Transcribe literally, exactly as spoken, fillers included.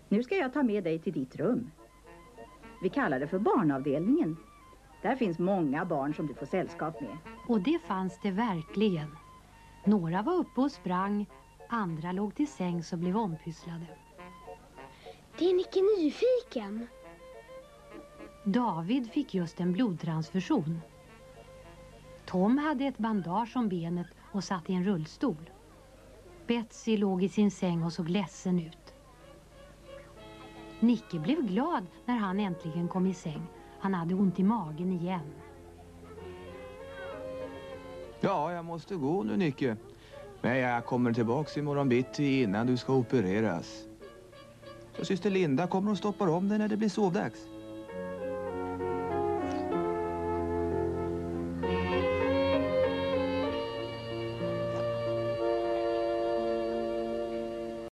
Nu ska jag ta med dig till ditt rum. Vi kallar det för barnavdelningen. Där finns många barn som du får sällskap med. Och det fanns det verkligen. Några var uppe och sprang, andra låg till sängs och blev ompysslade. Det är Nicke nyfiken. David fick just en blodtransfusion. Tom hade ett bandage om benet och satt i en rullstol. Betsy låg i sin säng och såg ledsen ut. Nicke blev glad när han äntligen kom i säng. Han hade ont i magen igen. Ja, jag måste gå nu, Nicke. Men jag kommer tillbaks imorgon bitti innan du ska opereras. Så syster Linda kommer och stoppar om dig när det blir sovdags.